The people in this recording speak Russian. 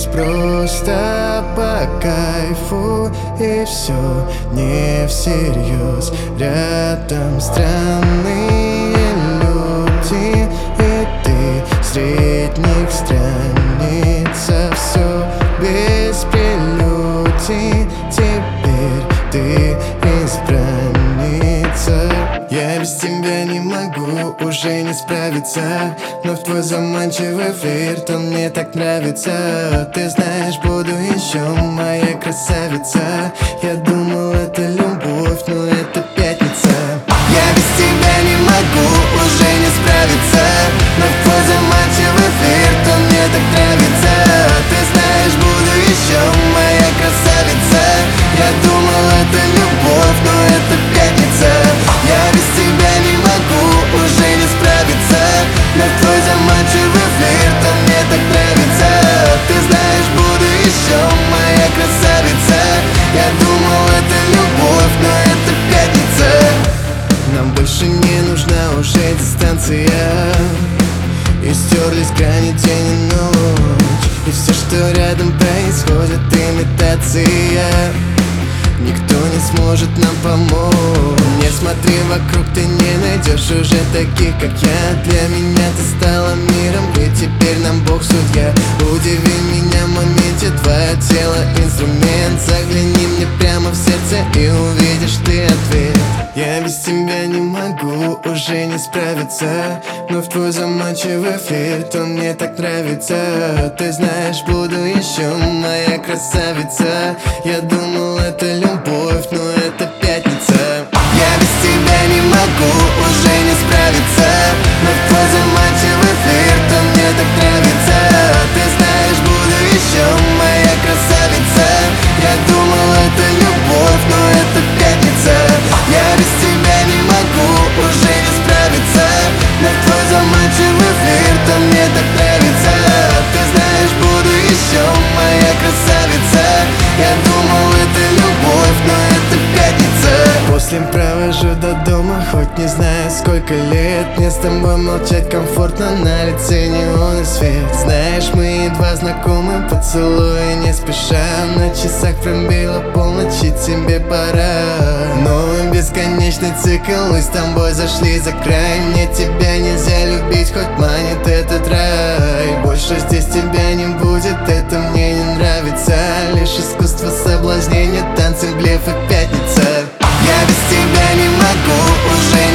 здесь просто по кайфу, и все не всерьез. Рядом странные люди, и ты средних страница. Все без прелюдий, теперь ты избранница. Я без тебя не могу уже не справиться, но в твой заманчивый флирт он мне так нравится. Ты знаешь, буду еще моя красавица. Я думал, это любовь, но это пятница. Я без тебя не могу уже не справиться, но в твой заманчивый флирт он мне так нравится. Ты знаешь, буду еще моя красавица. Я думал, это любовь, но это пятница. Я без тебя не могу уже не справиться, но в твой заманчивый флирт он мне так нравится. Ты знаешь, буду еще моя красавица. Я думал, это любовь, но это пятница. Нам больше не нужна уже дистанция, и стерлись грани день и ночь. И все, что рядом происходит, имитация. Никто не сможет нам помочь. Не смотри вокруг, ты не найдешь уже таких, как я. Для меня ты стала миром, и теперь нам Бог судья. Удиви меня в моменте, твое тело инструмент. Загляни мне прямо в сердце, и увидишь ты ответ. Я без тебя не могу уже не справиться, но в твой заманчивый флирт он мне так нравится. Ты знаешь, буду еще моя красавица. Я думал, это любовь, но это пятница. Я без тебя не могу уже не справиться, но в твой заманчивый флирт он мне так нравится. Ты знаешь, буду еще моя красавица. Я думал, это любовь, но это пятница. Я без тебя не могу уже не справиться, но в твой заманчивый флирт он мне так нравится. Ты знаешь, буду еще моя красавица. Я думал, это любовь, но это пятница. После провожу до дома, хоть не знаю сколько лет. Мне с тобой молчать комфортно, на лице неоновый свет. Знаешь, мы едва знакомы, поцелуи не спеша. На часах пробила полночь, и тебе пора. Новый бесконечный цикл, мы с тобой зашли за край. Мне тебя нельзя любить, хоть манит этот рай. Больше здесь тебя не будет, это мне не нравится. Лишь искусство соблазнения, танцы, блеф и пятница. Я без тебя не могу уже